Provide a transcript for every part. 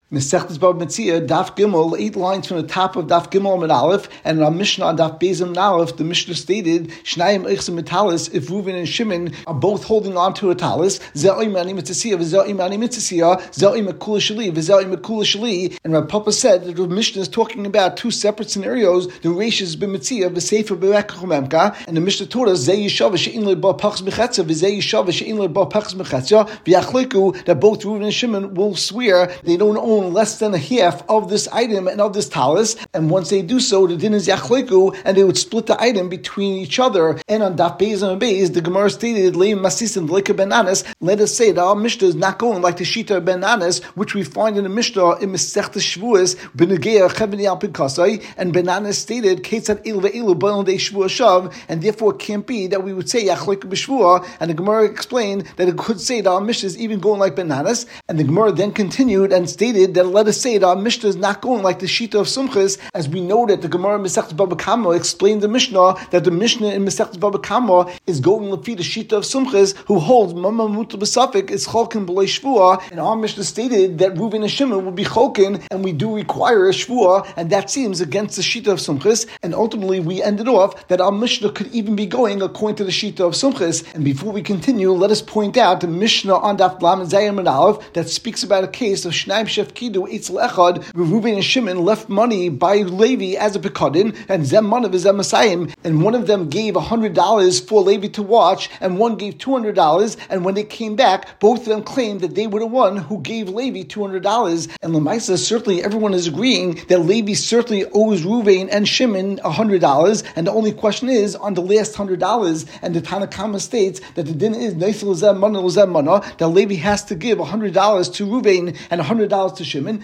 Mesechtes Bava Metzia, Daf Gimel, 8 lines from the top of Daf Gimel and Aleph, and in our Mishnah on Daf Beis and Aleph, the Mishnah stated, Shnayim Eichsem Metalis, if Reuven and Shimon are both holding on to a talis, Ze'im Ani Mitzasiyah, V'Ze'im Ani Mitzasiyah, Ze'im Akula Shali, V'Ze'im Akula Shali, and Rav Papa said that the Mishnah is talking about two separate scenarios, the Reish is B'Metzia, V'Sefer B'Rekachumemka, and the Mishnah taught us, Zeh Yishava She'in Le'Ba Pachs Mechetza, V'Zeh Yishava She'in Le'Ba Pachs Mechetza, V'Yachliku, that both Reuven and Shimon will swear they don't own less than a half of this item and of this talis, and once they do so, the din is yachleku, and they would split the item between each other. And on Daf Beis and Beis, the Gemara stated, Leim Masis and Leka Ben Anas, let us say that our Mishnah is not going like the Shita Ben Anas, which we find in the Mishnah in Masechtes Shavuos, B'Negea Cheveni Al Pinkasai, and Ben Anas stated, Ketzat Il Ve'ilu B'On Dei Shavuos Shav, and therefore it can't be that we would say yachleku b'Shavua, and the Gemara explained that it could say that our Mishnah is even going like Ben Anas, and the Gemara then continued and stated that let us say that our Mishnah is not going like the Shita of Sumchis, as we know that the Gemara in Masechtes Bava Kama explained the Mishnah that the Mishnah in Masechtes Bava Kama is going lefi the Shita of Sumchis, who holds Mama Muta B'Safik is Cholkin B'Lei Shvua, and our Mishnah stated that Reuven and Shimon will be Cholkin, and we do require a Shvua, and that seems against the Shita of Sumchis, and ultimately we ended off that our Mishnah could even be going according to the Shita of Sumchis. And before we continue, let us point out the Mishnah on Daf Lam and Zayim and Aleph that speaks about a case of Shnaim Shefkidu Eitzel Echad, where Reuven and Shimon left money by Levi as a pekadin, and Zem Manav is Masayim, and one of them gave $100 for Levi to watch, and one gave $200, and when they came back, both of them claimed that they were the one who gave Levi $200. And Lamaisa, certainly everyone is agreeing that Levi certainly owes Reuven and Shimon $100, and the only question is on the last $100, and the Tanna Kama states that the din is Neisel Zem Mana Zem Mana, that Levi has to give $100 to Reuven and $100 to Shimon,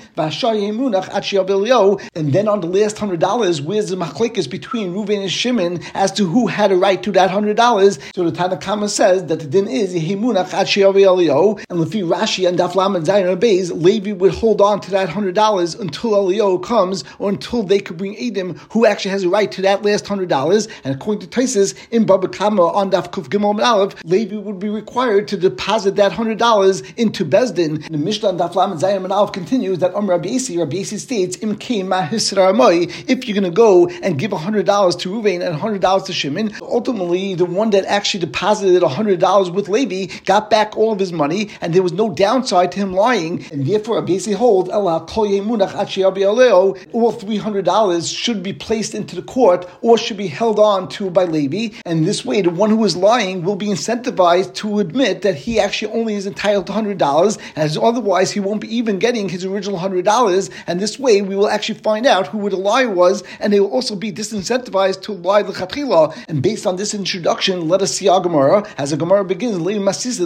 and then on the last $100, where's the machlekes between Reuven and Shimon as to who had a right to that $100? So the Tanna Kama says that the din is Yehimunach Ad She'yavi Eliyahu, and Lefi Rashi and Daf Lamed Zayin and Beis, Levi would hold on to that $100 until Eliyahu comes, or until they could bring Edom who actually has a right to that last $100. And according to Taisus in Baba Kama on Daf Kuf Gimel and Aleph, Levi would be required to deposit that $100 into Bezdin. And the Mishnah on Daf Lamed Zayin and Aleph continues that Rabbi Yisi states, if you're going to go and give $100 to Reuven and $100 to Shimon, ultimately the one that actually deposited $100 with Levi got back all of his money, and there was no downside to him lying, and therefore Rabbi Yisi holds all $300 should be placed into the court or should be held on to by Levi, and this way the one who is lying will be incentivized to admit that he actually only is entitled to $100, as otherwise he won't be even getting his original $100, and this way we will actually find out who the liar was, and they will also be disincentivized to lie l'chatchila. And based on this introduction, let us see our Gemara. As the Gemara begins, let us say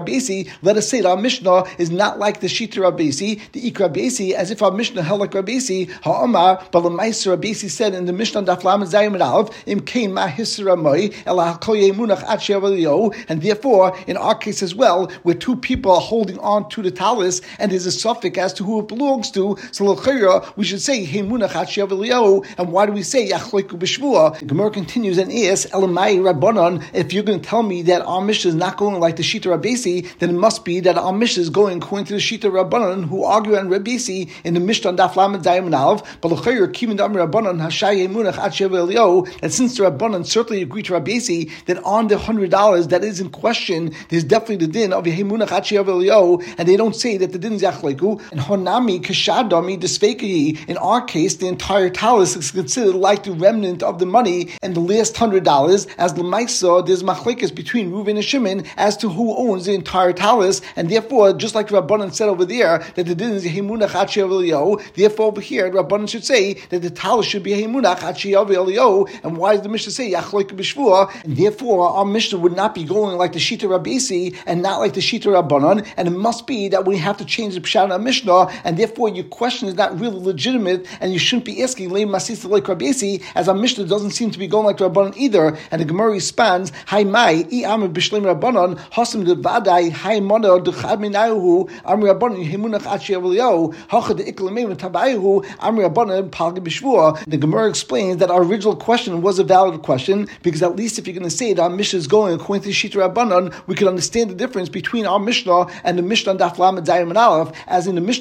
that our Mishnah is not like the Shita Rabbi Yisi, the Ik Rabbi Yisi, as if our Mishnah held like Rabbi Yisi. Ha'amar, but the Meiser Rabbi Yisi said in the Mishnah Daf Lamed Zayin and Aleph, Im Kain Ma Hisra Moi, Ela Kol Yemunach Ad She'yavi Eliyahu, and therefore in our case as well, where two people are holding on to the talis, and there's a suffix as to who it belongs to, so l'chayra we should say Hemunach Ad She'yavi Eliyahu. And why do we say Yachleku b'Shvua? The Gemara continues and asks, Elamai Rabbanon, if you're going to tell me that our Mishnah is not going like the Shita Rabbi Yisi, then it must be that our Mishnah is going according to the Shita Rabbanon, who argue on Rabbi Yisi in the Mishnah on Daf Lamed Zayin and Aleph. But l'chayra Kivin Da'amar Rabbanon Hashay Hemunach Ad She'yavi Eliyahu, that since the Rabbanon certainly agreed to Rabbi Yisi that on the $100 that is in question, there's definitely the din of Hemunach Ad She'yavi Eliyahu, and they don't say that the din is Yachleku. And Honami Kashadami Desvekahi, in our case, the entire talis is considered like the remnant of the money and the last $100. As Lamaisa, there's machlekes between Reuven and Shimon as to who owns the entire talis, and therefore, just like Rabbanan said over there, that the din is Hemunach Ad She'yavi Eliyahu, therefore over here, Rabbanan should say that the talis should be Hemunach Ad She'yavi Eliyahu. And why does the Mishnah say Yachleku b'Shvua? And therefore, our Mishnah would not be going like the Shita Rabbi Yisi and not like the Shita Rabbanan, and it must be that we have to change the Pshat of Mishnah, and therefore your question is not really legitimate, and you shouldn't be asking Leim Masis like Rabbi Yisi, as our Mishnah doesn't seem to be going like Rabbanan either. And the Gemara responds, Hai mai I am b'Shleim Rabbanan Hasim devadai Hai Mana Dechad Minayu Am Rabbanan Yemunach Ad She'yavi Eliyahu Hacha de Iklamim Tabayu Am Rabbanan Palge b'Shvua. The Gemara explains that our original question was a valid question, because at least if you're going to say that our Mishnah is going according to Shita Rabbanan, we can understand the difference between our Mishnah and the Mishnah on Daf Lamed Zayin and Aleph. As in the Mishnah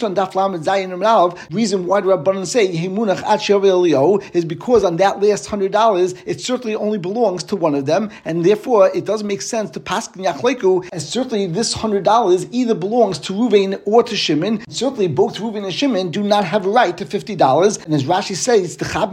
Mishnah Daf Lamed Zayin Amud Aleph, reason why the Rabbanan say Yehimunach Ad She'avei is because on that last $100, it certainly only belongs to one of them, and therefore it doesn't make sense to paskin Yachleiku, as certainly this $100 either belongs to Ruvain or to Shimon. Certainly both Ruvain and Shimon do not have a right to $50, and as Rashi says,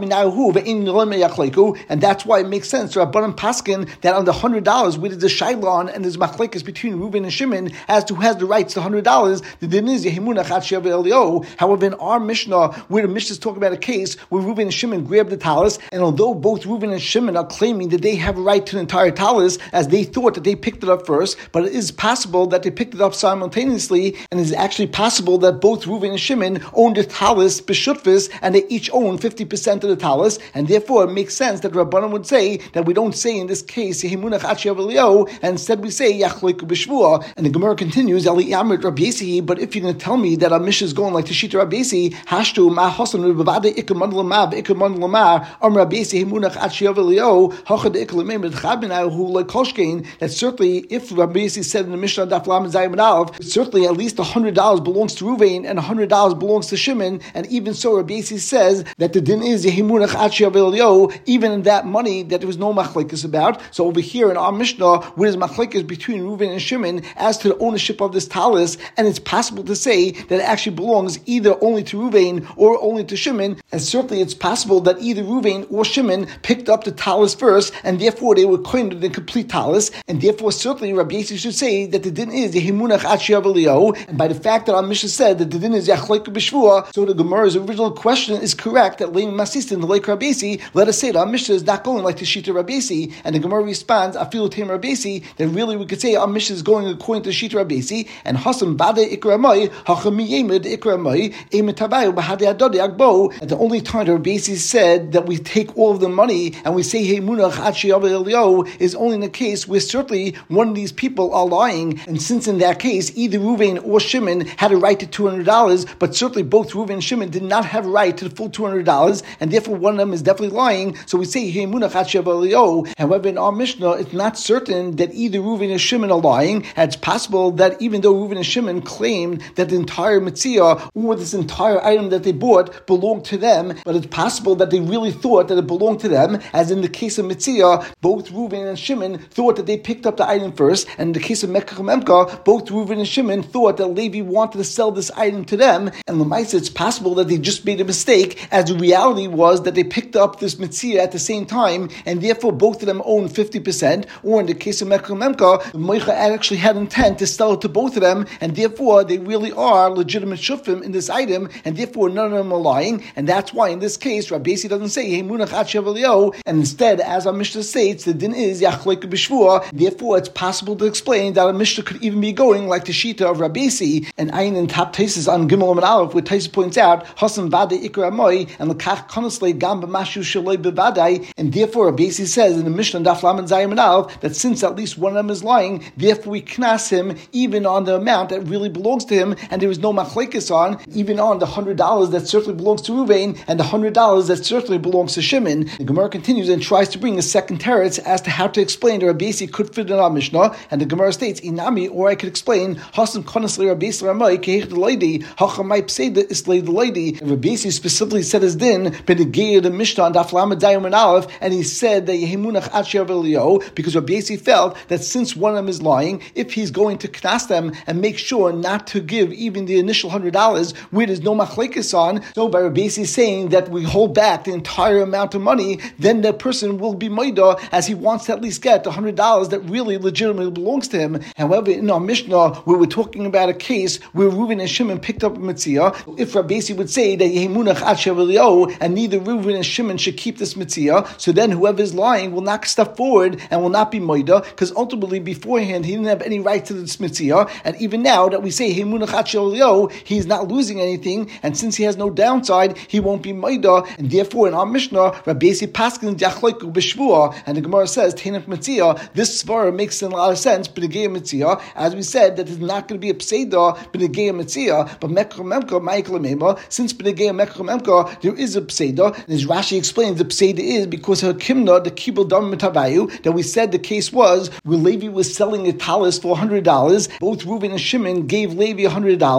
and that's why it makes sense to Rabbanan paskin that on the $100 where there's a shailon and there's machlekes between Ruvain and Shimon as to who has the rights to $100, the din is Yehimunach Ad She'avei Eliyahu. However, in our Mishnah, where the Mishnah is talking about a case where Ruvain and Shimon grabbed the talis, and although both Ruvain and Shimon are claiming that they have a right to the entire talis, as they thought that they picked it up first, but it is possible that they picked it up simultaneously, and it is actually possible that both Ruvain and Shimon owned the talis b'shutfis, and they each own 50% of the talis, and therefore it makes sense that Rabbanan would say that we don't say in this case Yehimunach Ad She'avei Eliyahu, and instead we say Yachleiku b'shvua. And the Gemara continues, Ali Yamrit Rabbi Yesi, but if you're going to tell me that our Mishnah is going like the Shita Rabbi Yesi, Hashtu Ma Hasan B'Vade Ikaman Lama B'Ikaman Lama Rabbi Yesi Yehimunach Ad She'avei Eliyahu Hachad Ikalamim B'Chadbina Hu Like Koshkein. That certainly, if Rabbi Yesi said in the Mishnah Daf Lamed Zayin Aleph, certainly at least $100 belongs to Ruvain and $100 belongs to Shimon, and even so Rabbi Yesi says that the din is Yehimunach Ad She'avei Eliyahu, even in that money that there was no machlekes about. So over here in our Mishnah, where there's machlekes between Ruvain and Shimon as to the ownership of this talis, and it's possible to say that it actually belongs either only to Ruvain or only to Shimon, and certainly it's possible that either Ruvain or Shimon picked up the talis first, and therefore they were coined the complete talis, and therefore certainly Rabbi Yossi should say that the din is Yehimunach Ad She'avei Eliyahu, and by the fact that our Mishnah said that the din is Yachleiku b'Shvua, so the Gemara's original question is correct, that Leim Masistin, the Lake Rabbi Yossi, let us say that our Mishnah is not going like the Shita Rabbi Yossi, and the Gemara responds, Afilu Teim Rabbi Yossi, then really we could say our Mishnah is going according to Shita Rabbi Yossi, and Hasam Bade Ikra Mai, Hachami Yemid Ikra Mai, Emet Tabayu Bahade Adode Agbo, and the only time that Rabbi Yossi said that we take all of the money and we say Yehimunach Ad She'avei Eliyahu is only in the case where certainly one of these people are lying, and since in that case either Ruvain or Shimon had a right to $200, but certainly both Ruvain and Shimon did not have a right to the full $200, and therefore one of them is definitely lying, so we say Yehimunach Ad She'avei Eliyahu. However, in our Mishnah, it's not certain that either Ruvain or Shimon are lying, and it's possible that even though Ruvain and Shimon claimed that the entire Mitzvah or this entire item that they bought belonged to them, but it's possible that they really thought that it belonged to them, as in the case of Mitzvah, both Ruvain and Shimon thought that they picked up the item first, and in the case of Mekach Memka, both Ruvain and Shimon thought that Levi wanted to sell this item to them, and L'maisa it's possible that they just made a mistake, as the reality was that they picked up this Mitzvah at the same time, and therefore both of them own 50%, or in the case of Mekach Memka, the Moicha actually had intent to sell it to both of them, and therefore they really are legitimate shufim in this item, and therefore none of them are lying, and that's why in this case Rabbi Yossi doesn't say Yehimunach Ad She'avei Eliyahu, and instead, as our Mishnah states, the din is Yachleiku b'Shvua. Therefore, it's possible to explain that a Mishnah could even be going like the Shita of Rabbi Yossi, and Ayin in top Taisis on Gimel and Aleph, where Taisis points out Hasan Vade Ikra Moi and Lekach Konoslei Gam B'Mashu Shaloi B'Vadai, and therefore Rabbi Yossi says in the Mishnah Daf Lamed Zayin Aleph that since at least one of them is lying, therefore we knas him even on the amount that really belongs to him, and there is no machlekes on, even on the $100 that certainly belongs to Ruvain and the $100 that certainly belongs to Shimon. The Gemara continues and tries to bring a second teretz as to how to explain that Rabbi Yossi could fit in our Mishnah, and the Gemara states Inami, or I could explain Hasan Konosli Rabbi Yossi Ramai Keich the lady Hachamai Pseida Islay the lady. Rabbi Yossi specifically said his din Benegei the Mishnah on Daf Lamed Zayin and Aleph, and he said that Yehimunach Ad She'avei Eliyahu because Rabbi Yossi felt that since one of them is lying, if he's going to knas them and make sure not to give even the initial $100 where there's no machlekes on, so by Rabbi Yossi saying that we hold back the entire amount of money, then that person will be maida as he wants to at least get the $100 that really legitimately belongs to him. However, in our Mishnah, where we're talking about a case where Reuven and Shimon picked up a mitzvah, if Rabbi Yossi would say that Yehimunach Ad She'avei Eliyahu and neither Reuven and Shimon should keep this mitzvah, so then whoever is lying will not step forward and will not be maida, because ultimately beforehand he didn't have any right to this mitzvah, and even now that we say Yehimunach Ad She'avei Eliyahu, he's not losing anything, and since he has no downside, he won't be maida, and therefore in our Mishnah, Rabbi Yossi paskins Yachleiku b'Shvua, and the Gemara says Teinach Mitzvah. This svara makes a lot of sense, B'negei Mitzvah, as we said that it's not going to be a pseida B'negei Mitzvah, but Mekach Memka Ma'ikla Mema. Since B'negei Mekach Memka there is a pseida, and as Rashi explains, the pseida is because her kimna the kibul dam mitavayu, that we said the case was where Levi was selling a talis for $100. Both Reuven and Shimon gave Levi $100.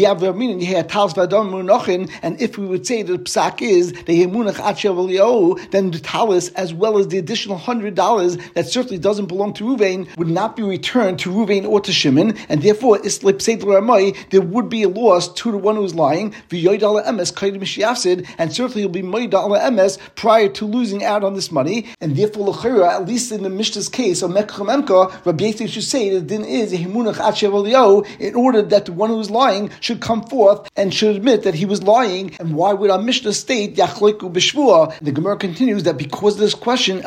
And if we would say that the psak is the Hemunach Achev, then the talis as well as the additional $100 that certainly doesn't belong to Ruvain would not be returned to Ruvain or to Shimon, and therefore there would be a loss to the one who's lying, and certainly he'll be moida ala emes prior to losing out on this money, and therefore l'chira, at least in the Mishnah's case of Mekcha Memka, Rabbi Yosef should say that din is a Hemunach Achev in order that the one who is lying should come forth and should admit that he was lying. And why would our Mishnah state Yachleiku b'shvua? The Gemara continues that because of this question,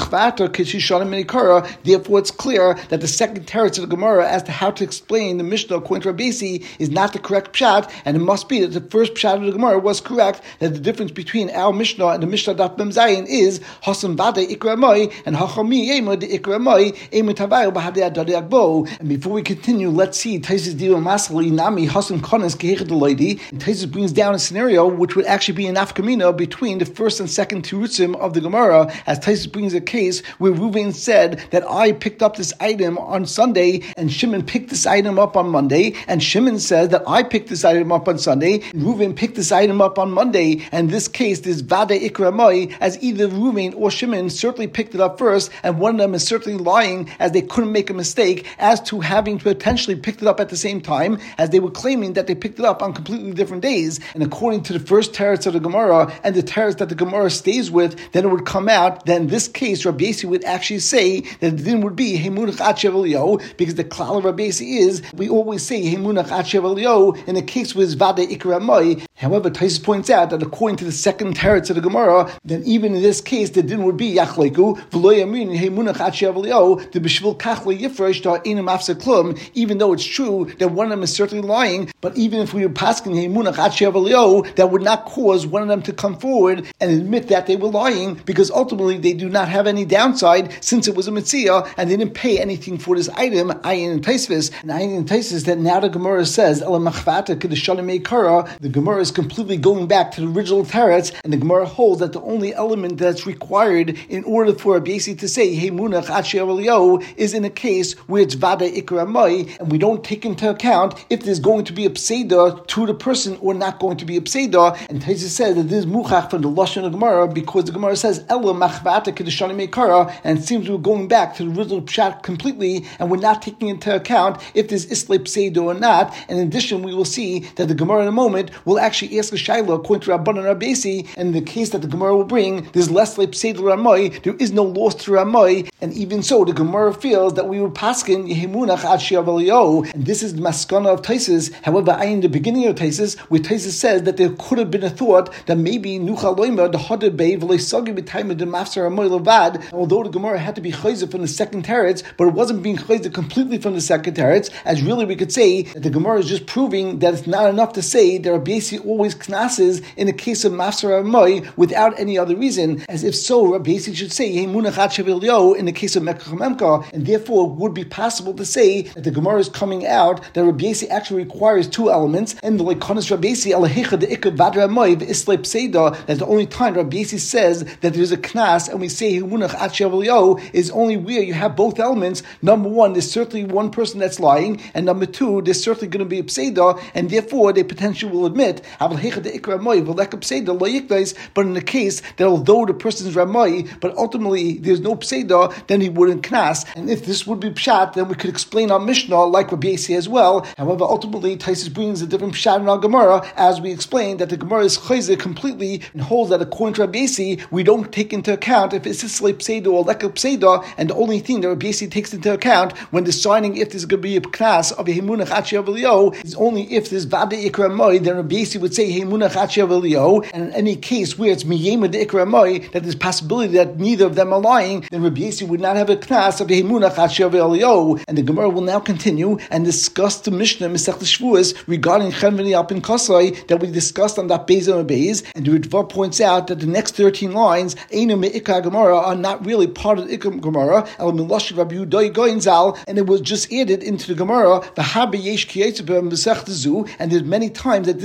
therefore it's clear that the second teretz of the Gemara as to how to explain the Mishnah according to Rabbi Yossi is not the correct pshat, and it must be that the first pshat of the Gemara was correct, that the difference between our Mishnah and the Mishnah Daf Mem Zayin is Hasam Vade Ikra Moi and Hachami Yema de Ikra Moi Emu Tavayu Bahadei Adade Agbo. And before we continue, let's see Taisus Diva Masali Nami Hasam Konas Gehechet Deloidi. And Taisus brings down a scenario which would actually be an afkamina between the first and second terutzim of the Gemara, as Taisus brings a case where Reuven said that I picked up this item on Sunday and Shimon picked this item up on Monday, and Shimon says that I picked this item up on Sunday and Reuven picked this item up on Monday. And in this case, this Vade Ikra Moi, as either Reuven or Shimon certainly picked it up first, and one of them is certainly lying as they couldn't make a mistake as to having potentially picked it up at the same time, as they were claiming that they picked it up on completely different days. And according to the first teretz of the Gemara and the teretz that the Gemara stays with, then it would come out that in this case Rabbi Yossi would actually say that the din would be Hemunach Achev Elio, because the klal of Rabbi Yossi is we always say Hemunach Achev Elio in the case with Vade Ikra Moi. However, Taisus points out that according to the second teretz of the Gemara, then even in this case the din would be Yachleiku V'lo Yamin Hemunach Achev Elio the B'shvil Kachla Yifresh Da Einam Afse Klum. Even though it's true that one of them is certainly lying, but even if we were pasking Hemunach Achev Elio, that would not cause one of them to come forward and admit that they were lying, because ultimately they do not have any downside since it was a Metzia and they didn't pay anything for this item. Ayin and Taisvis, and Ayin and Taisvis, that now the Gemara says the Gemara is completely going back to the original teretz, and the Gemara holds that the only element that's required in order for Rabbi Yossi to say Hemunach Achev Elio is in a case where it's Vade Ikra Moi, and we don't take into account if there's going to be a pseida to the person or not going to be a pseida. And Taisvis says that this is muchach from the lashon of Gemara, because the Gemara says Ela machvata kedeshani meikara, and it seems we're going back to the original pshat completely, and we're not taking into account if there's islay pseida or not. And in addition, we will see that the Gemara in a moment will actually ask a shayla according to Rabban and Rabbi Yossi, and in the case that the Gemara will bring, there's less like pseida Ramoi, there is no loss to Ramoi, and even so, the Gemara feels that we were paskin Yehimunach Ad She'av Elio, and this is the maskana of Taisus. However, in the beginning of Taisus, where Taisus says that there could have been a thought that maybe Nucha Loima the Hadad Bei V'Leisagi B'Taimah the Mafsar Amoy Levad, although the Gemara had to be chayzer from the second teretz, but it wasn't being chayzer completely from the second teretz, as really we could say that the Gemara is just proving that it's not enough to say that Rabbi Yossi always knases in the case of Mafsar Amoy without any other reason, as if so Rabbi Yossi should say Yehimunach Ad She'av Elio in the case of Mekach Memka, and therefore it would be possible to say that the Gemara is coming out that Rabbi Yossi actually requires two elements, and the Leikonis Rabbi Yossi Alahicha the Ikka Vadra Amoy V'islay Pseida, that the only time Rabbi Yossi says that there's a knas and we say Yehimunach Ad She'av Elio is only where you have both elements. Number one, there's certainly one person that's lying, and number two, there's certainly going to be a pseida, and therefore they potentially will admit but in the case that although the person is Ramai, but ultimately there's no pseida, then he wouldn't knas. And if this would be pshat, then we could explain our Mishnah like Rabbi Yossi as well. However, ultimately Taisus brings a different pshat in our Gemara, as we explained that the Gemara is chayzer completely and holds that according to Rabbi Yossi, we don't take into account if it's islay pseida or leka pseida, and the only thing that Rabbi Yossi takes into account when deciding if there's going to be a knas of a Yehimunach Ad She'av Elio is only if there's Vade Ikra Moi, then Rabbi Yossi would say Yehimunach Ad She'av Elio, and in any case where it's Miyema de Ikra Moi, that there's possibility that neither of them are lying, then Rabbi Yossi would not have a knas of Yehimunach Ad She'av Elio. And the Gemara will now continue and discuss the Mishnah Masechta Shavuos regarding Chen V'ni Alpin Kasai that we discussed on that Beis and Beis, and the Ritva points out that the next 13 lines Einu Me'ikar Gemara are not really part of the Ikar Gemara, El Milosh Rabbi Yudai Goinzal, and it was just added into the Gemara the Habe Yesh Kiyetze B'Masechta Zu, and there's many times that this would occur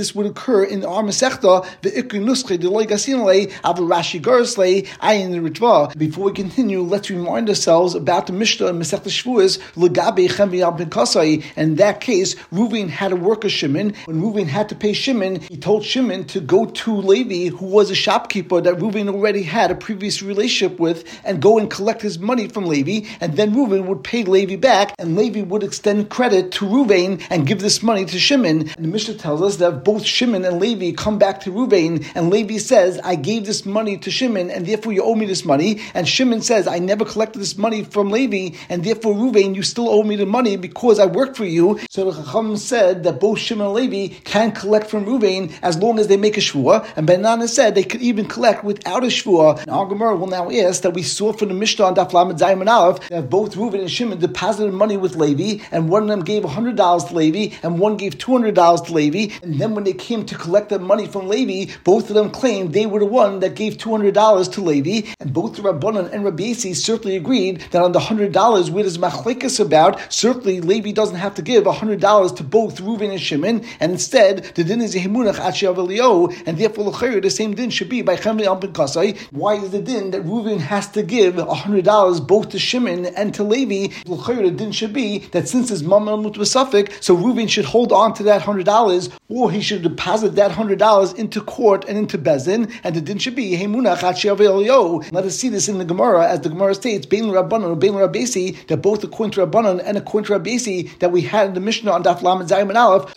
occur in our Masechta, the Ikri Nuskhe, the Loi Gasinle, Avu Rashi Garsle, Ayin Ritva. Before we continue, let's remind ourselves about the Mishnah in Masechta Shavuos, Legabe Chemvi Al Ben Kasai. In that case, Reuven had to work a Shimon. When Reuven had to pay Shimon, he told Shimon to go to Levi, who was a shopkeeper that Reuven already had a previous relationship with, and go and collect his money from Levi, and then Reuven would pay Levi back, and Levi would extend credit to Reuven and give this money to Shimon. And the Mishnah tells us that both Shimon and Levi come back to Reuven, and Levi says, I gave this money to Shimon, and therefore you owe me this money. And Shimon says, I never collected this money from Levi, and therefore Reuven, you still owe me the money because I worked for you. So the Chacham said that both Shimon and Levi can collect from Reuven as long as they make a shvuah, and Ben Nana said they could even collect without a shvuah. Now, our Gemara will now ask that we saw from the Mishnah on Daf Lamed Zayin and Aleph that both Reuven and Shimon deposited money with Levi, and one of them gave $100 to Levi, and one gave $200 to Levi, and then when they came to collect the money from Levi, both of them claimed they were the one that gave $200 to Levi, and both the Rabbanan and Rabbi Yossi certainly agreed that on the $100, where does Machlekes about? Certainly, Levi doesn't have to give $100 to both Reuven and Shimon, and instead, the din is Yehimunach Achi Avalio, and therefore the same din should be by Chemli Al Ben Kasai. Why is the din that Reuven has to give $100 both to Shimon and to Levi? The din should be that since his mom Mut was Suffolk, so Reuven should hold on to that $100, or he should deposit that $100 into court and into Bezin, and the din should be Yehimunach Achi Avalio. Let us see this in the Gemara, as the Gemara states, Bein Rabbanan or Bein Rabbi Yossi, that both according to Rabbanan and according to Rabbi Yossi that we had in the Mishnah on Daf Lamed Zayin and Aleph,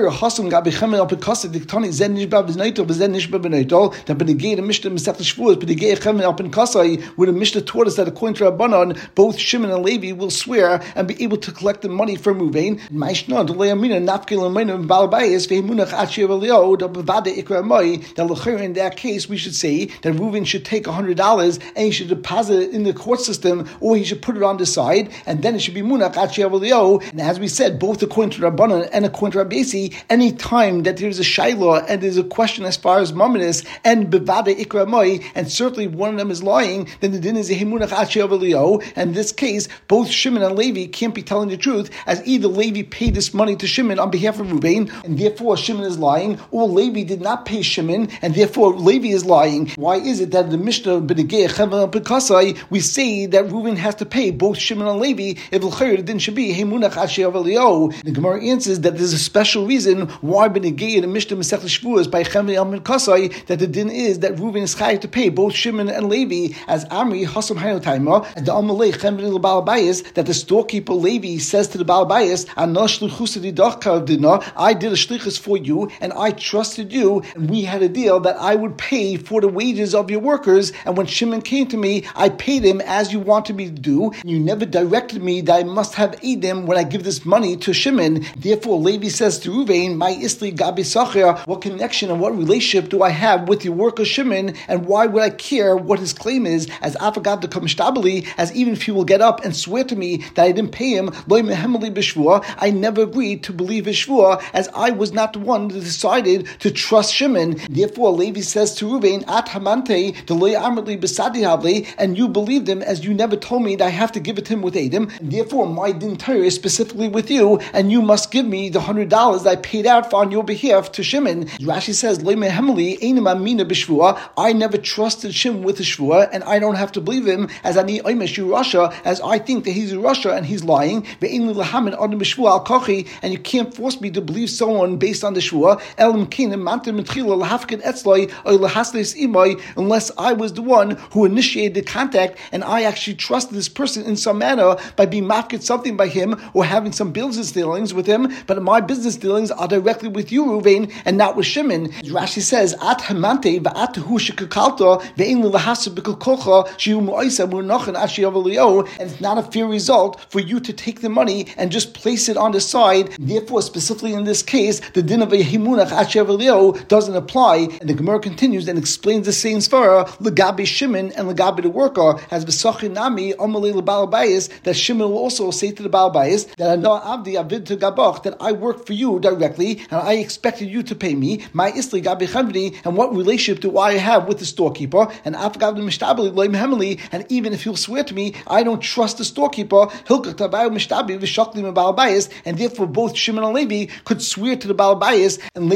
that Benegay the Mishnah Masechta Shavuos, Benegay Chemel Al Ben Kasai, where the Mishnah taught us that according to Rabbanan, both Shimon and Levi will swear and be able to collect the money from Reuven. In that case, we should say that Reuven should take $100 and he should deposit it in the court system, or he should put it on the side, and then it should be Munach Achi Avalio. And as we said, both according to Rabbanan and according to Rabbi Yossi, any time that there's a shayla and there's a question as far as mamonis and bevade ikra moi, and certainly one of them is lying, then the din is a himunach achi avalio. And in this case, both Shimon and Levi can't be telling the truth, as either Levi paid this money to Shimon on behalf of Reuven, and therefore Shimon is lying, or Levi did not pay Shimon, and therefore Levi is lying. Why is it that in the Mishnah B'negei Chemel B'Kasai we say that Reuven has to pay both Shimon and Levi? If the din should be himunach achi avalio. The Gemara answers that there's a special reason why B'negei in the Mishnah Masechta Shavuos by Chemli Al Ben Kasai that the din is that Reuven is chayav to pay both Shimon and Levi, as Amri Hasam Hayotaima and the Amalei Chemli Al Baal Bayis, that the storekeeper Levi says to the Baal Bayis, I did a shlichus for you and I trusted you, and we had a deal that I would pay for the wages of your workers, and when Shimon came to me, I paid him as you wanted me to do. You never directed me that I must have Edom when I give this money to Shimon. Therefore, Levi says to Reuven, my Isli Gabi Sachar, what connection and what relationship do I have with your worker Shimon, and why would I care what his claim is, as Afagad the Kamishtabali, as even if he will get up and swear to me that I didn't pay him, Loi Mehemeli B'Shvua, I never agreed to believe his Shvua, as I was not the one that decided to trust Shimon. Therefore, Levi says to Reuven, At Hamante, the Loi Amrli B'Sadi Havli, and you believed him as you never told me that I have to give it to him with Edom. Therefore, my din Torah is specifically with you, and you must give me the $100 that I paid out for on your behalf to Shimon. Rashi says, I never trusted Shimon with a shvua, and I don't have to believe him, as I as I think that he's a Russia and he's lying. And you can't force me to believe someone based on the shvua, unless I was the one who initiated the contact, and I actually trusted this person in some manner by being mafked something by him, or having some business dealings with him, but my business dealings are directly with you, Reuven, and not with Shimon. Rashi says, At hamante va'atuhu shekakalta ve'in l'lahasa b'kolcha shiu mu'isa mu'nachan ashi avalio, and it's not a fair result for you to take the money and just place it on the side. Therefore, specifically in this case, the din of a himunach ashi avalio doesn't apply. And the Gemara continues and explains the same svara legabe Shimon and legabe the worker, as v'sachin nami amalei l'bal bayis, that Shimon will also say to the Baal Bayis that I know Avdi Avid to Gabach, that I work for you directly and I expected you to pay me. My Isli Gabi Chavdi, and what relationship do I have with the storekeeper? And Afgav the Mishtabli Loim Hemeli, and even if he'll swear to me, I don't trust the storekeeper. Hilkach Tabayu Mishtabi Vishakli Baal Bayis, and therefore both Shimon and Levi could swear to the Baal Bayis, and Levi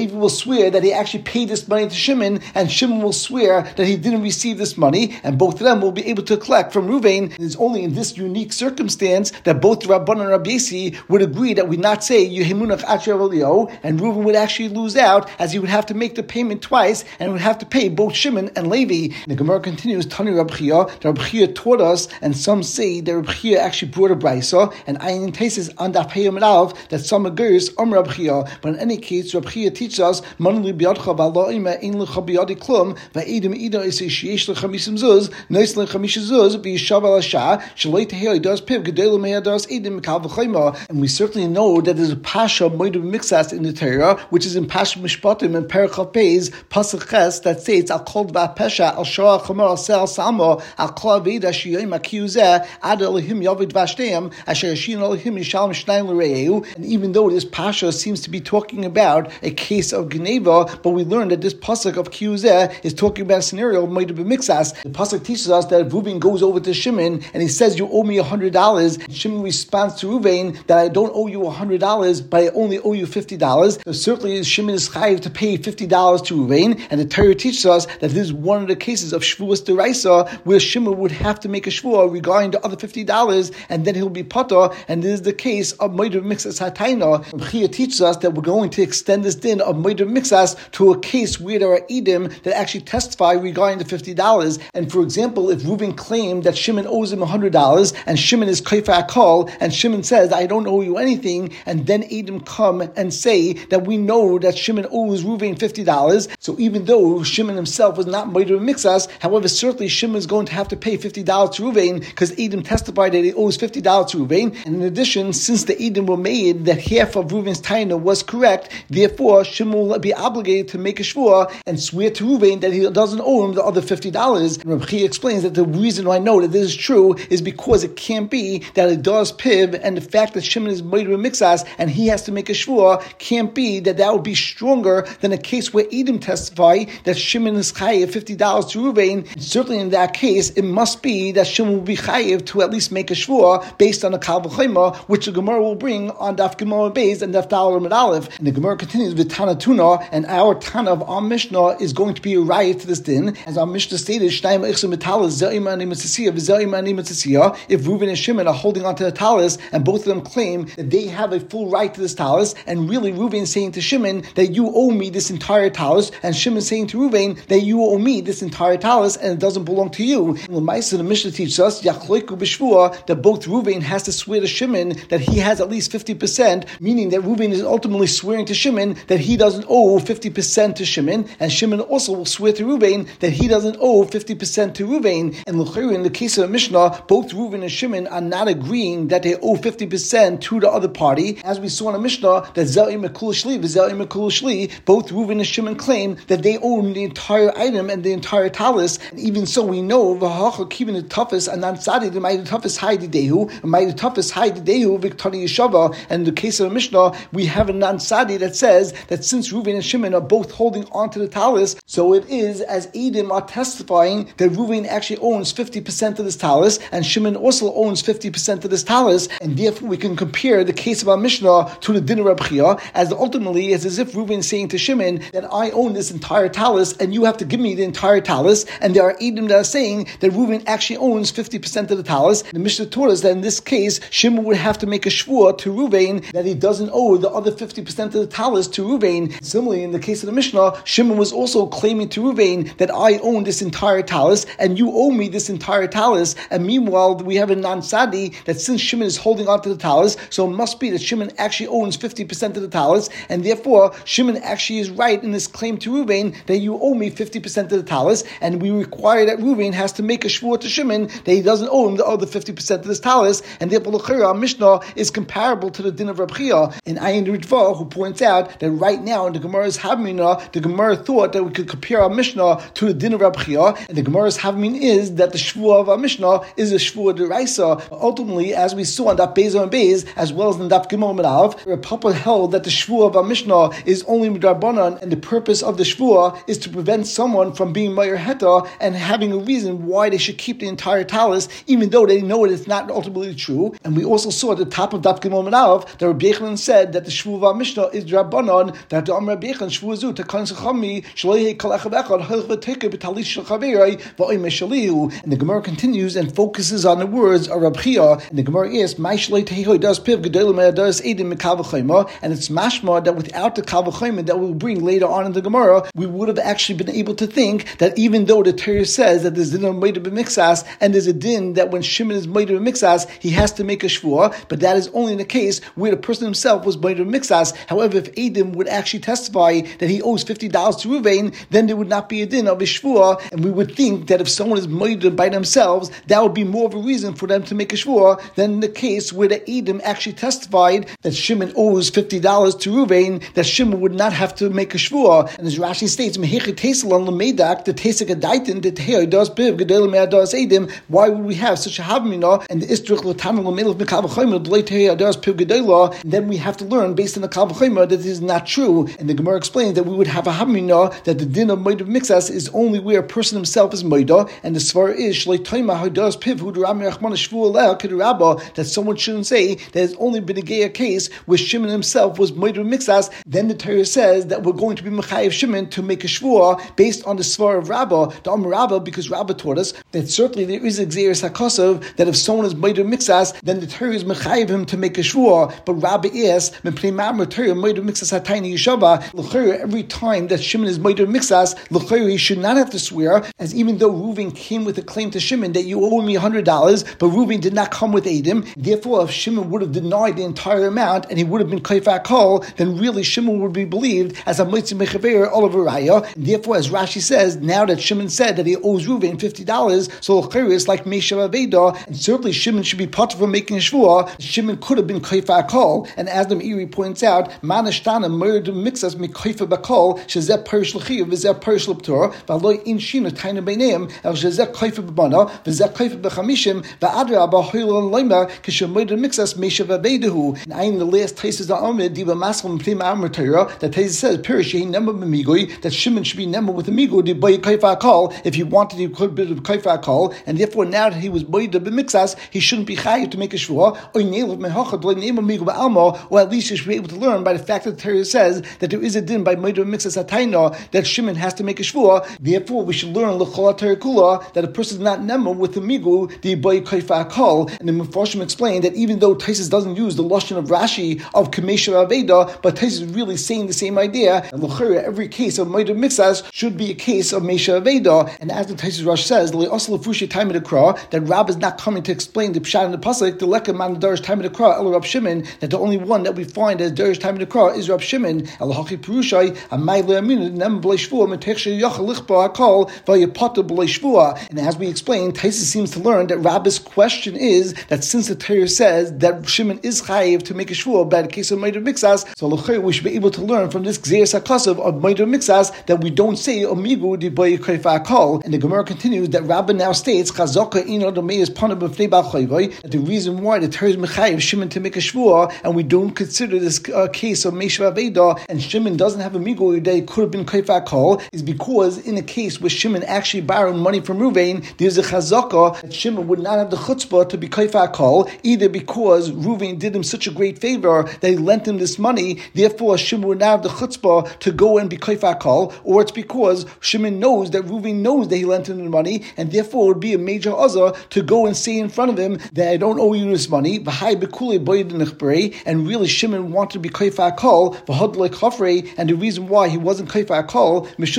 Levi will swear that he actually paid this money to Shimon, and Shimon will swear that he didn't receive this money, and both of them will be able to collect from Reuven. It is only in this unique circumstance that both Rabbanan and Rabbi Yossi would agree that we not say Yehimunach Achar Elio, and Reuven would actually lose out, as he would have to make the payment twice, and would have to pay both Shimon and Levi. The Gemara continues, Tani Rab Chia, that Rab Chia taught us, and some say that Rab Chia actually brought a brisa, and Ayin Tesis on Daf Pei Amud Aleph, that some agrees Rab Chia. But in any case, Rab Chia teaches us, Man li biyadcha v'alo ima ein lecha biyadi klum, v'edim ida is sheyesh lechamisim zuz, nois lechamisha zuz, v'yishav al hasha, shaloi tehei does piv, gedei l'mei does edim kal v'chayma. And we certainly know that there's a pasha moedu mixas in the Torah, which is in Pasha Mishpatim and Perachal Pei's Pasuk Ches, that states, Al kol dva pesha, al shara chamar, al sel samo, al kol aveda shiyim akiyuzeh, ad elihim yavid vashteim, asher yashin elihim yishalom shnayim l'reyehu. And even though this pasha seems to be talking about a case of Geneva, but we learned that this pasuk of Kiyuzeh is talking about a scenario of Moed B'Mixas. The pasuk teaches us that if Reuven goes over to Shimon and he says, you owe me $100, Shimon responds to Reuven that I don't owe you $100, but I only owe you $50. So certainly Shimon is chayiv to pay $50 to Reuven, and the Torah teaches us that this is one of the cases of Shvuas Deraisa, where Shimon would have to make a shvua regarding the other $50, and then he'll be potter, and this is the case of Moed B'Mixas Hatayna. Chia teaches us that we're going to extend this din of Moed B'Mixas to a case where there are Edim that actually testify regarding the $50. And for example, if Reuven claimed that Shimon owes him $100, and Shimon is Kaifa Akal, and Shimon says, I don't owe you anything, and then Edim come and say that we know that Shimon owes Reuven $50. So even though Shimon himself was not Moed B'Mixas, however, certainly Shimon is going to have to pay $50 to Reuven, because Edim testified that he owes $50 to Reuven. And in addition, since the Edim were made that half of Reuven's taina was correct, therefore Shimon will be obligated to make a shvua and swear to Reuven that he doesn't owe him the other $50. And Rabbi Chia explains that the reason why I know that this is true is because it can't be that it does piv, and the fact that Shimon is Moed B'Mixas and he has to make a shvua can't be that would be stronger than a case where Edim testify that Shimon is chayiv $50 to Reuven. And certainly in that case, it must be that Shimon will be chayiv to at least make a shvua based on a kal v'chayma, which the Gemara will bring on Daf Gimel Beis and Daf Dal Amud Aleph. And the Gemara continues with Tana Tuna, and our Tana of our Mishnah is going to be a riot to this din, as our Mishnah stated, if Reuven and Shimon are holding onto the talis, and both of them claim that they have a full right to this talis, and really Reuven is saying to Shimon that you owe me this entire talis, and Shimon saying to Reuven that you owe me this entire talis, and it doesn't belong to you. And the Mishnah teaches us that both Reuven has to swear to Shimon that he has at least 50%, meaning that Reuven is ultimately swearing to Shimon that he doesn't owe 50% to Shimon, and Shimon also will swear to Reuven that he doesn't owe 50% to Reuven. And in the case of Mishnah, both Reuven and Shimon are not agreeing that they owe 50% to the other party. As we saw in the Mishnah, that Zeli Mekul Shli, V'Zeli Mekul Shli, both Reuven and Shimon claim that they own the entire item and the entire talis. And even so, we know V'Hacha Kivin the toughest and not Tzadi, the mighty toughest Haidi Dehu, and mighty toughest Haidi Dehu, Victoria Yeshava. And in the case of the Mishnah, we have a non-Tzadi that says that since Reuven and Shimon are both holding on to the talis, so it is as Edim are testifying that Reuven actually owns 50% of this talis, and Shimon also owns 50% of this talis, and therefore we can compare the case of our Mishnah to the din of Reb Chia, as ultimately it's as if Reuven is saying to Shimon that I own this entire talis, and you have to give me the entire talis, and there are Edim that are saying that Reuven actually owns 50% of the talis. The Mishnah taught us that in this case, Shimon would have to make a shvua to Reuven that he doesn't owe the other 50% of the talis to Reuven. Similarly, in the case of the Mishnah, Shimon was also claiming to Reuven that I own this entire talis, and you owe me this entire talis. And meanwhile, we have a non-Sadi that since Shimon is holding on to the talis, so it must be that Shimon actually owns 50% of the talis, and therefore Shimon actually is right in this claim to Reuven that you owe me 50% of the talis, and we require that Reuven has to make a shvua to Shimon that he doesn't owe him the other 50% of this talis, and therefore our Mishnah is comparable to the din of Reb Chia. And Ayin Ritva, who points out that right now in the Gemara's Havmina, the Gemara thought that we could compare our Mishnah to the din of Reb Chia, and the Gemara's Havmin is that the shvua of our Mishnah is a shvua deraisa. Ultimately, as we saw on Daf Beis and Beis, as well as in Daf Gimel and Aleph, Reb Papa held that the shvua of our Mishnah is only midrabanan, and the purpose of the shvua is to prevent someone from being Meir Heta and having a reason why they should keep the entire talis, even though they know that it's not ultimately true. And we also saw at the top of Daf Gimel and Aleph that Rabbi Yochanan said that the shvua of our Mishnah is drabanan, that And the Gemara continues and focuses on the words of Rab Chia, and the Gemara asks, and it's mashma that without the kal v'chomer that we'll bring later on in the Gemara, we would have actually been able to think that even though the Torah says that there's din of moed b'mixas, and there's a din that when Shimon is moed b'mixas, he has to make a shvua, but that is only in the case where the person himself was moed b'mixas. However, if Edom would actually testify that he owes $50 to Ruvain, then there would not be a din of a shvua, and we would think that if someone is moed by themselves, that would be more of a reason for them to make a shvua than in the case where the Edom actually testified that Shimon owes $50 to Ruvain, that Shimon would not have to make a shvua. And as Rashi states, why would we have such a havmina and the istrich l'tamim l'melech mekal v'chomer d'lei tehei adas piv gedola? Then we have to learn based on the kal v'chomer that this is not true. And the Gemara explains that we would have a havmina that the din of moed mixas is only where a person himself is moeda, and the svar is shlei toima hadas piv hu d'ram rachman shvu aleh kedarabba, that someone shouldn't say that it's only been a gay case where Shimon himself was moed mixas. Then the Torah says that we're going to be mechayev Shimon to make a shvua based on the svar of Rabbah, the Rabbah, because Rabbah taught us that certainly there is a gzeres hakosov that if someone is moed mixas, then the Torah is mechayev him to make a shvua. But Rabbah asks, every time that Shimon is moed mixas, he should not have to swear, as even though Reuven came with a claim to Shimon that you owe me $100, but Reuven did not come with Edom. Therefore, if Shimon would have denied the entire amount and he would have been kaifak kol, then really Shimon would be believed as a moitzi mechaver olav raya. Therefore, as Rashi says, now that Shimon said that he owes Reuven $50, so is like Meshav Aveda, and certainly Shimon should be part of making a shvua. Shimon could have been kaifak kol, and as the Meiri points out, manashtana murd mixas mi kaifa bakol shezeh perish l'chiv v'zeh perish l'ptor v'aloi in shina taina beineim el shezeh kaifa b'bana v'zeh kaifa b'chamishim v'adrabah hoylon loimer kishem murd mixas Meshav Avedahu. And I in the last Taisus Amid diva maslam p'tim amr Torah that Taisus says perish yehi nemah b'migoi, that Shimon should be nemah with a migo di bay kaifak kol. If he wanted, he could be kaifak kol, and therefore now that he was moed b'mixas, he shouldn't be chayiv to make a shvua, or at least you should be able to learn by the fact that the Torah says that there is a din by moed b'mixas ataina that Shimon has to make a shvua. Therefore, we should learn l'chol Torah kula that a person is not nemah with the migu the bay kaifak kol. And the Mefarshim explained that even though Taisus doesn't use the lashon of Rashi of Kamesha Aveda, but Taisus is really saying the same idea. And l'chera, every case of moed b'mixas should be a case of Mesha Aveda. And as the Taisus Rosh says, that Rab is not coming to explain the pshat in the pasuk, the lekam man darish time of the kra el Rab Shimon, that the only one that we find as darish time of the kra is Rab Shimon. El haki perushai amay le'amin nem b'lei shvua metechshe yachal lichba akol v'yapata b'lei shvua. And as we explained, Taisus seems to learn that Rab's question is that since the Torah says that Shimon is chayiv to make a shvua by the case of moed mixas, so l'chayr we should be able to learn from this gzeres hakasav of moed mixas that we don't say omigu di bay kaifak kol. And the Gemara continues that Rabba now states chazaka ino the reason why the Torah is mechayev Shimon to make a shvua, and we don't consider this case of Meshav Aveda, and Shimon doesn't have a migo that it could have been kaifak kol, is because in a case where Shimon actually borrowed money from Reuven, there's a chazaka that Shimon would not have the chutzpah to be kaifak kol, either because Reuven did him such a great favor that he lent him this money, therefore Shimon would not have the chutzpah to go and be kaifak kol, or it's because Shimon knows that Reuven knows that he lent him the money, and therefore it would be a major azar to go and say in front of him that I don't owe you this money, and really Shimon wanted to be kaifak kol, and the reason why he wasn't kaifak kol is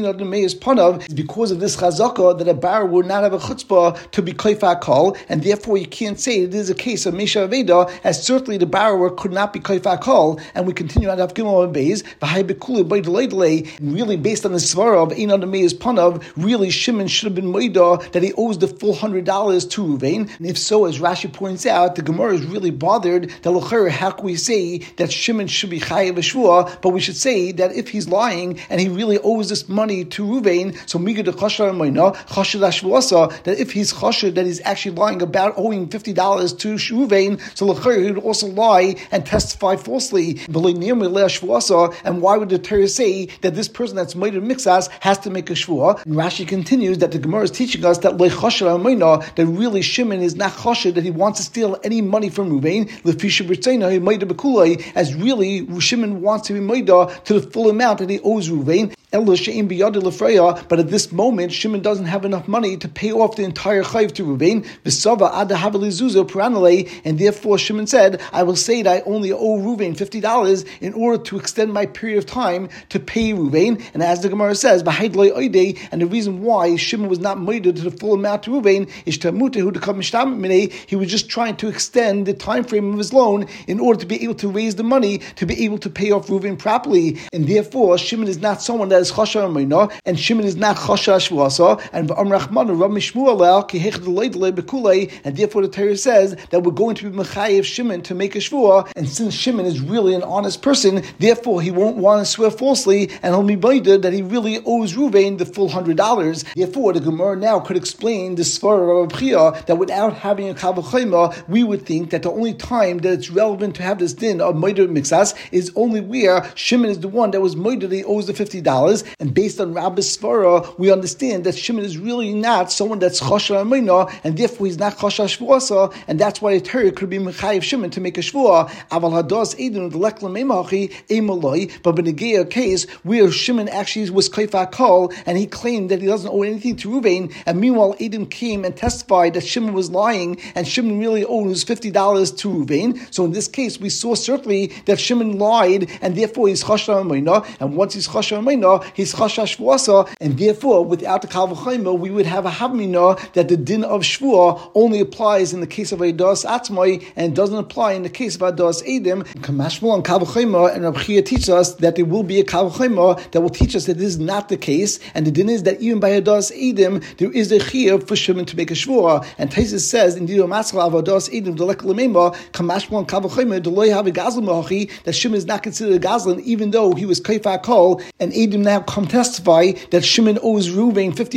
because of this chazaka that a bar would not have a chutzpah to be kaifak kol, and therefore you can't say it is a case of Mesha Aveda, as certainly the borrower could not be kaifak kol. And we continue on Daf Gimel and Beis, and really based on the svara of Ein Adam Meis Panav, really Shimon should have been moida that he owes the full $100 to Reuven. And if so, as Rashi points out, the Gemara is really bothered that l'chera, how can we say that Shimon should be chayav shvua, but we should say that if he's lying and he really owes this money to Reuven, so miga de chashar moina chashar shvuasa, that if he's chashar that he's actually lying about owing $50 to Reuven, so l'chera he would also lie and testify falsely. And why would the Torah say that this person that's moed mixas has to make a shvua? And Rashi continues that the Gemara is teaching us that that really Shimon is not choshed that he wants to steal any money from Reuven, as really Shimon wants to to be Maida to the full amount that he owes Ruvain. But at this moment, Shimon doesn't have enough money to pay off the entire chayv to Ruvain. And therefore Shimon said, I will say that I only owe Ruvain $50 in order to extend my period of time to pay Ruvain. And as the Gemara says, and the reason why Shimon was not moided to the full amount to Ruvain is he was just trying to extend the time frame of his loan in order to be able to raise the money to be able to pay off Ruvain properly. And therefore Shimon is not someone that is chasha amayna, and Shimon is not chasha shvuasa, and and therefore the Torah says that we're going to be mechayev Shimon to make a shvua, and since Shimon is really an honest person, therefore he won't want to swear falsely, and he'll be binded that he really owes Ruvain the full $100. Therefore, the Gemara now could explain the svara of Chia that without having a kal v'chomer, we would think that the only time that it's relevant to have this din of moeder mixas is only where Shimon is the one that was moeder that he owes the $50. And based on Rabbi's svara, we understand that Shimon is really not someone that's chasha amayna, and therefore he's not chasha shvuasa, and that's why the Torah could be mechayev Shimon to make a shvua. Aval hadas edin the leklam emachi emaloi. But in the case where Shimon actually was kaifa kol, and he claimed that he doesn't owe anything to Ruvain, and meanwhile Edom came and testified that Shimon was lying, and Shimon really owes $50 to Ruvain. So in this case, we saw certainly that Shimon lied, and therefore he's chasha amayna. And once he's chasha amayna, he's chasha shvuasa, and therefore without the kal v'chomer, we would have a havmina that the din of shvua only applies in the case of Eidos Atzmai and doesn't apply in the case of Eidos Edom. Kamashmal and kal v'chomer, and Rav Chia teaches us that there will be a kal v'chomer that will teach us that this is not the case, and the din is that even by Eidos Edom there is a chiyuv for Shimon to make a shvua. And Taisus says in Dido Matzal Eidos Edom delek lemema kamashmal and kal v'chomer deloy have a gazlan machi, that Shimon is not considered a gazlan even though he was kaifa kol, and Edom now come testify that Shimon owes Ruvain $50.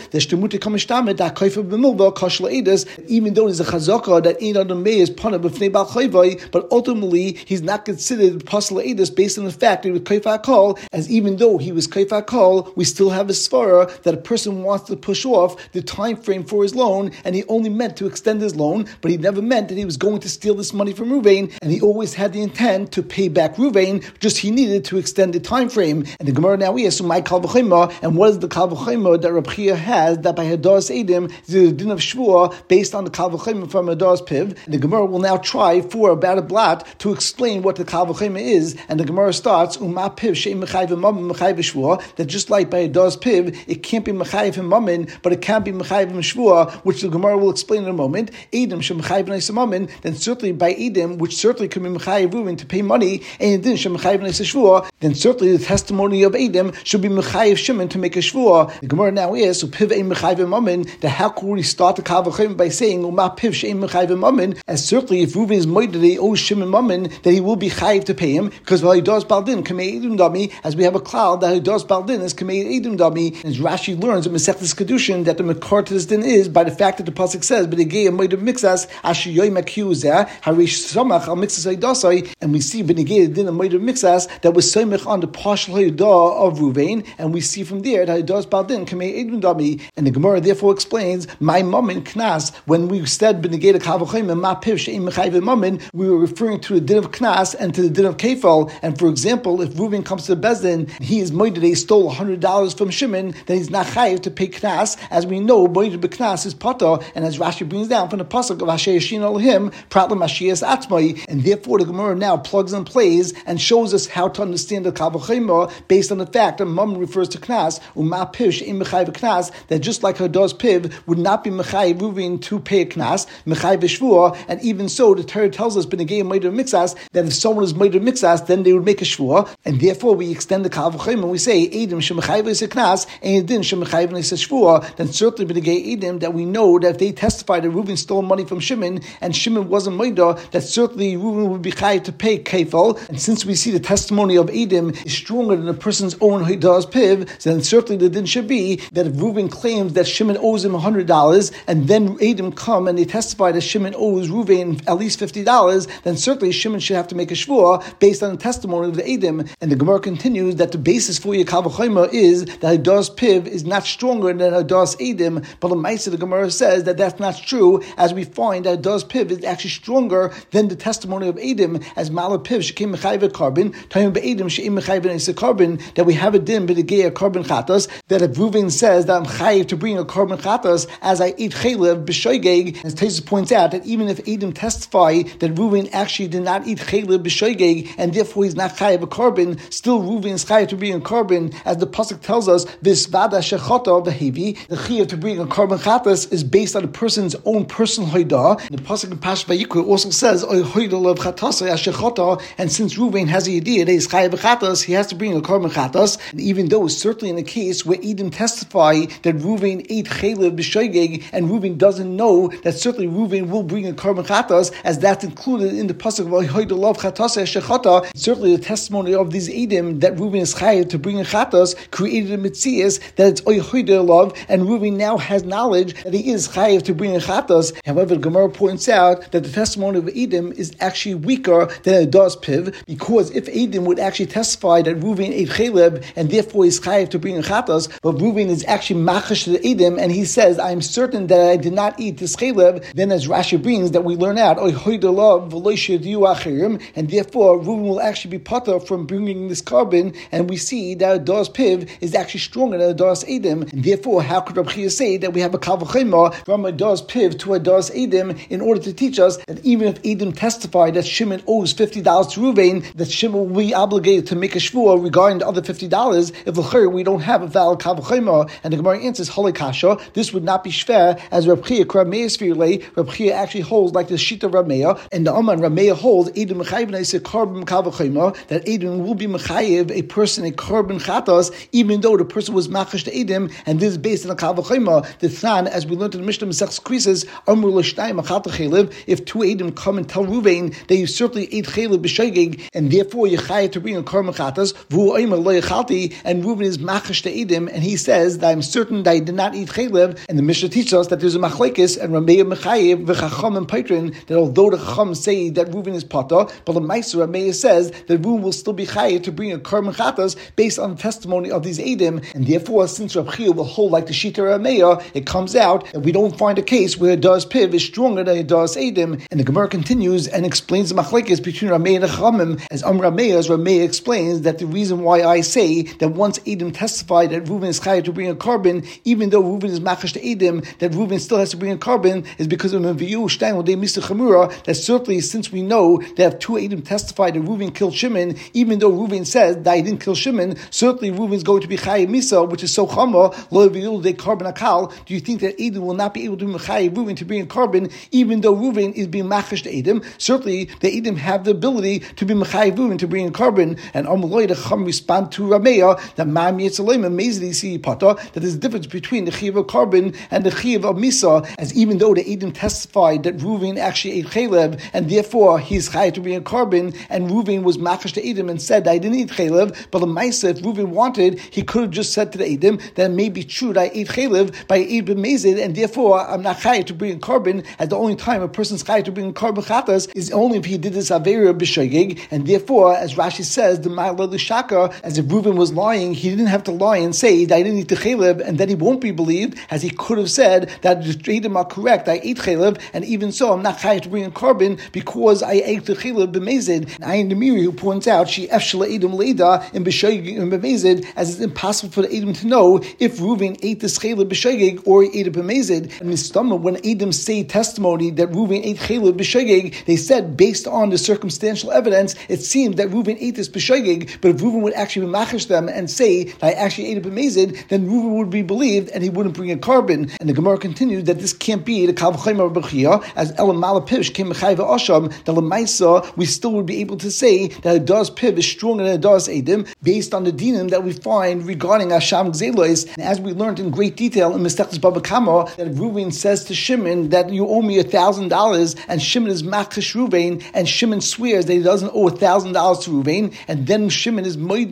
Even though there's a chazaka that Ein Adam Mei is pana b'fnei bal chayvai, but ultimately he's not considered pasal edus based on the fact that he was kaifa kol, as even though he was kaifa kol, we still have a svara that a person wants to push off the time frame for his loan, and he only meant to extend his loan, but he never meant that he was going to steal this money from Ruvain, and he always had the intent to pay back Ruvain, just he needed to extend the time frame. And the Gemara now is, so my kal v'chomer, and what is the kal v'chomer that Reb Chia has that by Hadas Edom the din of shvua based on the kal v'chomer from Hadas Piv? And the Gemara will now try for about a blat to explain what the kal v'chomer is, and the Gemara starts Uma Piv she'im mechayev mammon mechayev shvua, that just like by Hadas Piv it can't be mechayev mammon, but it can't be mechayev shvua, which the Gemara will explain in a moment. Edom she mechayev neis mammon, then certainly by Edom, which certainly could be mechayev Ruvain to pay money, and then she mechayev neis shvua, then certainly the testimony of Edom should be mechayev Shimon to make a shvua. The Gemara now is, so piv ein mechayev mammon, that how could we start the kal v'chomer by saying Uma Piv she'im mechayev mammon, as certainly if Ruvain is moed that he owes Shimon mammon, that he will be chayev to pay him, because while he does baldin kamei edom dami, as we have a cloud that he does baldin is kamei edom dami, and as Rashi learns in Masechtas Kedushin that the makor to this din is by the fact that the pasuk says b'negei moed mixas asher yoyim akuzah harish samach al mixas haydasai, and we see b'negei the din of moed mixas that was samach on the partial haydah of Ruvain, and we see from there that he does baldin kamei edom dami, and the Gemara therefore explains my mammon knas, when we said b'negei the kal v'chomer ma piv she'im mechayev mammon, we were referring to the din of knas and to the din of kefal. And for example, if Ruvain comes to the bezdin, he is moed that he stole $100 from Shimon, then he's not chayev to pay knas. As we know, moed b'knas is pata, and as Rashi brings down from the pasuk of Asher Yashin Elohim pratlam Mashiach Atzmai, and therefore the Gemara now plugs and plays and shows us how to understand the kal v'chomer based on the fact that mammon refers to knas, uma piv she'im mechayev knas, that just like Hadas Piv would not be mechayev Ruvain to pay a knas, mechayev shvua, and even so the Torah tells us b'negei moed mixas that if someone is moed mixas, then they would make a shvua, and therefore we extend the kal v'chomer and we say Edom shemechayev is a knas and Edom shemechayev is a shvua. Then certainly b'negei Edom that we know that if they testify that Ruvain stole money from Shimon and Shimon wasn't moed, that certainly Ruvain would be chayev to pay kefal. And since we see the testimony of Edom is stronger than a person's own own Haidas Piv, then certainly the din should be that if Reuven claims that Shimon owes him $100, and then Edom come and they testify that Shimon owes Reuven at least $50, then certainly Shimon should have to make a shvua based on the testimony of the Edom. And the Gemara continues that the basis for your Kal V'chomer is that Haidas Piv is not stronger than Haidas Edom, but the Maisa, the Gemara says that that's not true, as we find that Haidas Piv is actually stronger than the testimony of Edom, as Mala Piv shekim mechayv carbon, Tayyim be'Edom she'im mechayv a carbon, that we have a din b'degei a carbon chatas, that if Reuven says that I'm chayiv to bring a carbon chatas as I eat chaylev b'shoigeg, as Taisus points out that even if Edom testify that Reuven actually did not eat chaylev b'shoigeg and therefore he's not chayiv a carbon, still Reuven is chayiv to bring a carbon, as the pasuk tells us v'svada shechata v'hevi. The chayiv to bring a carbon chatas is based on a person's own personal hoida. The pasuk in Pash Vayikra also says oy hoida lev chatasa ashechata, and since Reuven has a idea that he's chayiv chatas, he has to bring a carbon chatas. And even though it's certainly in a case where Edom testify that Reuven ate chaylev b'shoigeg, and Reuven doesn't know that certainly Reuven will bring a carbon chatas, as that's included in the pasuk of hoida lev chatasa ashechata. Certainly the testimony of these Edom that Reuven is chayiv to bring a chatas created a mitzias that it's oy hoida lev, and Reuven now has knowledge that he is chayiv to bring a chatas. However, the Gemara points out that the testimony of Edom is actually weaker than Haidas Piv, because if Edom would actually testify that Reuven ate chaylev and therefore is chayiv to bring a chatas, but Reuven is actually machash to the Edom and he says, I'm certain that I did not eat this chaylev, then as Rashi brings that we learn out, and therefore Reuven will actually be potter from bringing this carbon, and we see that Haidas Piv is actually stronger than Haidas Edom, and therefore how could Reb Chia say that we have a Kal V'chomer from Haidas Piv to Haidas Edom in order to teach us that even if Edom testified that Shimon owes $50 to Reuven, that Shimon will be obligated to make a shvua regarding the other $50 if l'chayr we don't have a valid Kal V'chomer. And the Gemara answers Halakasha, this would not be shver, as Reb Chia Reb Chia actually holds like the Shita Reb Meir, and the Aman Reb Meir holds Edom mechayiv carbon Kal V'chomer, that Edom will be mechayiv a person a carbon chatas even though the person was machash to Edom, and this is based on a Kal V'chomer. The Than, as we learned in the Mishnah Masechus Krisos, Amr l'shnayim achat chaylev, if two Edom come and tell Reuven that you certainly ate chaylev b'shoigeg and therefore you're chayav to bring a carbon chatas, v'hu omer lo yachalti, and Reuven is machash to Edom and he says that I'm certain that I did not eat chaylev, and the Mishnah teaches us that there's a machlekes and Rameya mechayiv v'chacham and patron, that although the chacham say that Reuven is pata, but the Meiser Rameya says that Reuven will still be chayav to bring a carbon chatas based on the testimony of these Edom, and therefore since Reb Chia will hold like the Shita Rameya, it comes out that we don't find a case where Haidas Piv is stronger than Haidas Edom. And the Gemara continues and explains the machlekes between Rameya and the Chachamim, as Rameya explains that the reason why I say that once Edom testified that Reuven is chayav to bring a carbon, even though Reuven is machash to Edom, that Reuven still has to bring a carbon, is because of Meviyu Shtein L'Dei Misa Chamura, that certainly since we know that if two Edom testified that Reuven killed Shimon, even though Reuven says that he didn't kill Shimon, certainly Reuven is going to be chayav Misa, which is so chama, Lo Meviyu L'Dei Carbon Akal. Do you think that Edom will not be able to be chayav Reuven to bring a carbon, even though Reuven is being machash to Edom? Certainly the Edom have the ability to be mechayiv Reuven to bring a carbon, and Amaloi the Chacham respond to Rameya that Ma'am Yitzalem amazingly see pata, that there's a difference between the chiyuv of carbon and the chiyuv of misa, as even though the Edom testified that Reuven actually ate chaylev and therefore he's chayav to bring a carbon, and Reuven was machash to Edom and said I didn't eat chaylev, but the Maisa, if Reuven wanted, he could have just said to the Edom that it may be true that I ate chaylev, but I ate b'mezid, and therefore I'm not chayav to bring a carbon, as the only time a person's chayav to bring a carbon chatas is only if he did this avera b'shoigeg, and therefore, as Rashi says, the ma'ala l'shaka, as if Reuven was lying, he didn't have to lie and say that I didn't eat the chaylev, and then he won't be believed, as he could have said that the Edom are correct, I ate chaylev, and even so I'm not chayav to bring a carbon because I ate the chaylev b'mezid. And Ayin Demiri, who points out she efshela Edom leida in b'shoigeg and b'mezid, as it's impossible for the Edom to know if Reuven ate the chaylev b'shoigeg or he ate it b'mezid. And Mistama, when Edom say testimony that Reuven ate chaylev b'shoigeg, they said based on the circumstantial evidence, it seems that Reuven ate this b'shoigeg, but if Reuven would actually be machash them and say that I actually ate it b'mezid, then Reuven would be believed and he wouldn't bring a carbon. And the Gemara continued that this can't be the Kal V'chomer Reb Chia, as Elam Malapish came Mechayv Asham, that Lemaisa we still would be able to say that Haidas Piv is stronger than Haidas Edom based on the dinim that we find regarding Asham Gzelos. And as we learned in great detail in Mestechus Baba Kama, that Reuven says to Shimon that you owe me $1,000, and Shimon is machash Reuven, and Shimon swears that he doesn't owe $1,000 to Reuven, and then Shimon is moida that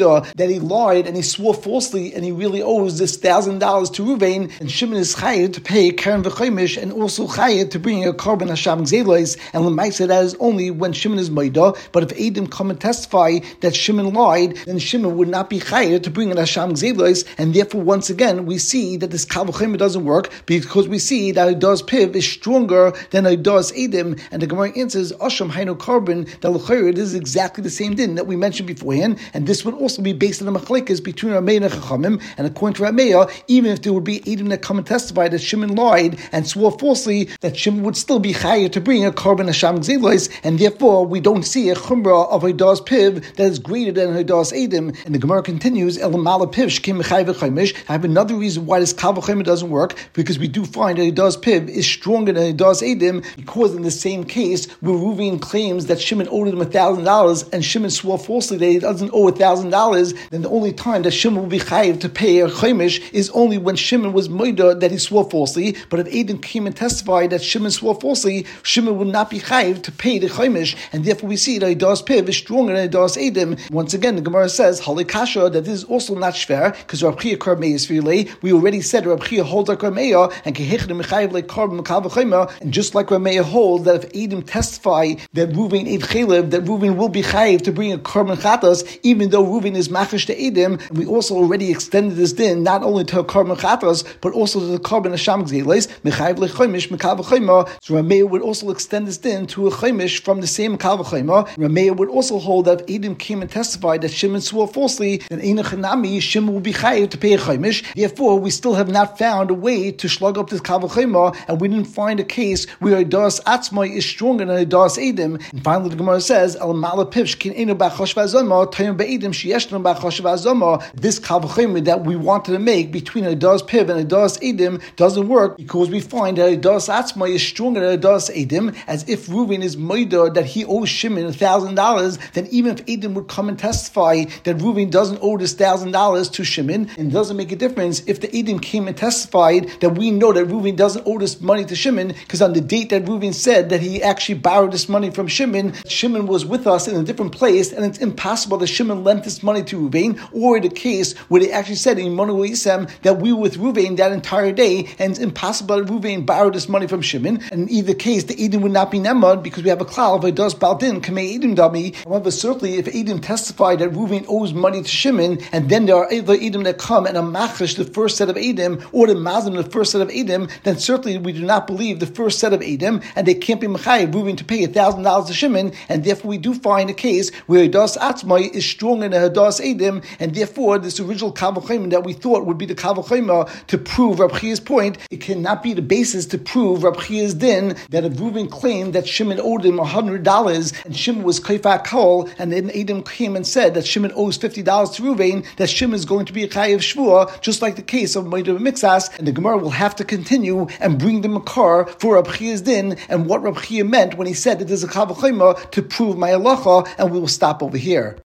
that he lied and he swore falsely and he really owes this $1,000 to Ruvain, and Shimon is chayav to pay Karen v'chomish and also chayav to bring a carbon Hasham Gzelos, and L'maisa that is only when Shimon is Maida. But if Eidim come and testify that Shimon lied, then Shimon would not be chayav to bring an Hasham Gzelos, and therefore once again we see that this Kal V'chomer doesn't work because we see that Eidos Piv is stronger than Eidos Eidim, and the Gemara answers Asham Hainu Carbon that L'chayr, this is exactly the same din that we mentioned beforehand, and this would also be based on the machlekes between Rameya and Chachamim, and according to Rameya, even if there would be Eidim that come and testify that Shimon lied and swore falsely, that Shimon would still be chayav to bring a carbon Hasham Gzelos, and therefore we don't see a chumrah of Eidos Piv that is greater than Eidos Eidim. And the Gemara continues, Elamala Piv shkim mechayev v'chomish. I have another reason why this Kal V'chomer doesn't work, because we do find that Eidos Piv is stronger than Eidos Eidim, because in the same case where Reuven claims that Shimon owed him $1,000 and Shimon swore falsely that he doesn't owe $1,000, then the only time that Shimon will be chayav to pay a chomish is only when Shimon was moida that he swore falsely. But if Eidim came and testified that Shimon swore falsely, Shimon would not be chayav to pay the chomish, and therefore we see that Eidos Piv is stronger than Eidos Eidim. Once again, the Gemara says Halikasha that this is also not shver, because Rav Chia Karmei is Firlei. We already said Rav Chia holds like Rameya, and Kehechdim Mechayev like Karbon Kal V'chomer, and just like Rameya holds that if Eidim testify that Reuven ate chalev, that Reuven will be chayav to bring a carbon chatas, even though Reuven is machash to Eidim. And we also already extended this din not only to a carbon chatas, but also to the carbon Hasham Gzelos, Mechayev like chomish Kal V'chomer. So Rameya would also extend this din to a chomish from the same Kal V'chomer. Rameya would also hold that if Eidim came and testified that Shimon swore falsely, then Eina Chanami, Shimon will be chayav to pay a chomish. Therefore, we still have not found a way to slug up this Kal V'chomer, and we didn't find a case where Eidos Atzmai is stronger than Eidos Eidim. And finally, the Gemara says, Al Mala Pivsh Kin Eino B'Chosh V'Azoma Tayim Be'Eidim Sheyeshno B'Chosh V'Azoma. This Kal V'chomer that we wanted to make between Eidos Piv and Eidos Eidim doesn't work, because we find that Eidos Atzmai is stronger than Eidos Eidim. As if Reuven is moida that he owes Shimon $1,000, then even if Eidim would come and testify that Reuven doesn't owe this $1,000 to Shimon, and it doesn't make a difference if the Eidim came and testified that we know that Reuven doesn't owe this money to Shimon, because on the date that Reuven said that he actually borrowed this money from Shimon, Shimon was with us in a different place, and it's impossible that Shimon lent this money to Reuven, or the case where they actually said in Monu Isam that we were with Reuven that entire day, and it's impossible that Reuven borrowed this money from Shimon. And in either case, the Eidim would not be nemad, because we have a klal of Eidos Baldin Kamei Eidim Dami. However, certainly if Eidim testified that Reuven owes money to Shimon, and then there are other Eidim that come and are machash the first set of Eidim, or the mazim the first set of Eidim, then certainly we do not believe the first set of Eidim, and they can't be mechayev Reuven to pay $1,000 to Shimon, and therefore we do find a case where Eidos Atzmai is stronger than Eidos Eidim, and therefore this original Kal V'chomer that we thought would be the Kal V'chomer to prove Rab Chia's point, it cannot be the basis to prove Rab Chia's din that if Reuven claimed that Shimon owed him $100, and Shimon was Kaifat Kol, and then Eidim came and said that Shimon owes $50 to Reuven, that Shimon is going to be a chayav shvua, just like the case of Moed Mixas, and the Gemara will have to continue and bring the makar for Rab Chia's din, and what Rab Chia meant when he said that there's a Kal V'chomer to prove my halacha, and we will stop over here.